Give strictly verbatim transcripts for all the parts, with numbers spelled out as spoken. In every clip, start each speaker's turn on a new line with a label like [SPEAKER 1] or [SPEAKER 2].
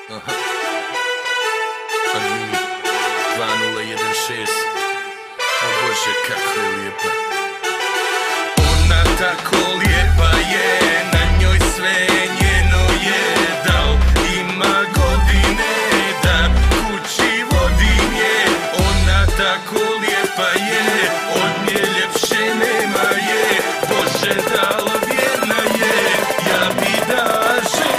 [SPEAKER 1] Aha. Agini dva nula jedan šest. O Bože, kako je lijepa. Ona tako lijepa je, na njoj sve njeno je. Dal ima godine da kući vodim je. Ona tako lijepa je, od nje ljepše nema je. Bože, dal vjerna je, ja bi da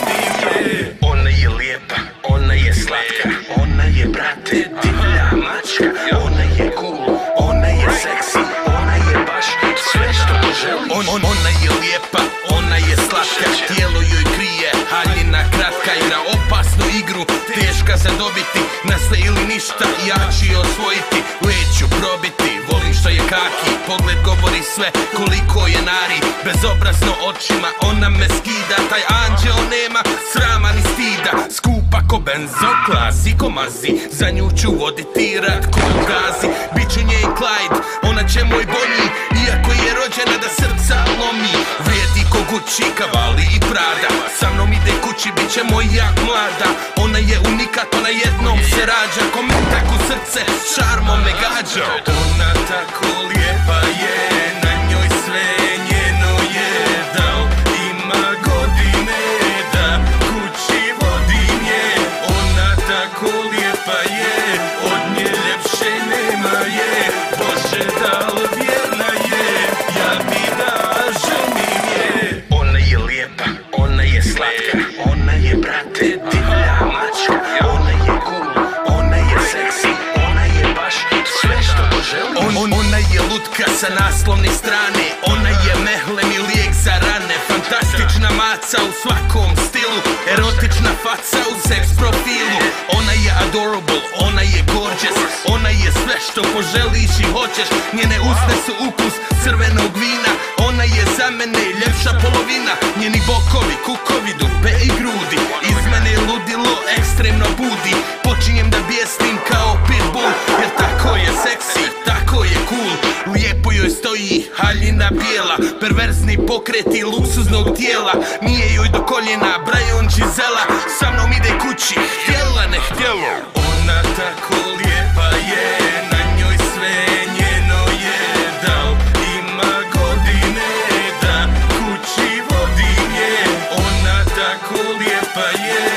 [SPEAKER 1] ženim je. Ona je lijepa, ona je slatka, ona je, brate, divlja mačka. Ona je cool, ona je seksi, ona je baš sve što poželiš. On, on, ona je lijepa, ona je slatka, tijelo joj krije haljina kratka. I na opasnu igru, teška za dobiti, na sve ili ništa, ja ću je osvojiti. Leću probiti, volim što je kaki, pogled govori sve koliko je nari. Bezobrazno očima, ona me skida, taj anđeo nema srama ni stida. Skupa ko benzo, klasiko mazi, za nju ću voditi rat ko gazi. Biću nje i Clyde, ona će moj Bonnie, iako je rođena da srca lomi. Vrijedi ko Gucci, Cavalli i Prada, sa mnom ide kući, bit će moja mlada. Ona je unikat, ona jednom se rađa, ko metak u srce, šarmom me gađa. Ona tako lijepa je, na njoj sve njeno je. Dal ima godine da kući vodim je. Ona tako lijepa je, od nje ljepše nema je. Bože, dal vjerna je, ja bi da ženim je. Ona je lijepa, ona je slatka, ona je, brate, divlja mačka. Ona je cool, ona je seksi, ona je baš sve što poželiš. On, on, ona je lutka sa naslovne strane, ona je mehlem i lijek za rane. Fantastična maca u svakom stilu, erotična faca u seks profilu. Ona je adorable, ona je gorgeous, ona je sve što poželiš i hoćeš. Njene usne su ukus crvenog vina, ona je za mene ljepša polovina. Njeni bokovi, kukovi, dupe i grudi, iz mene ludilo ekstremno budi. Počinjem da bijestim kao pitbull, jer tako je seksi, tako je cool. Lijepo joj stoji haljina bijela, perverzni pokreti luksuznog tijela. Nije joj do koljena Brian Gisela, sa mnom ide kući, htjela ne htjela. Ona tako lijepa je, na njoj sve njeno je. Dal ima godine da kući vodim je. Ona tako lijepa je,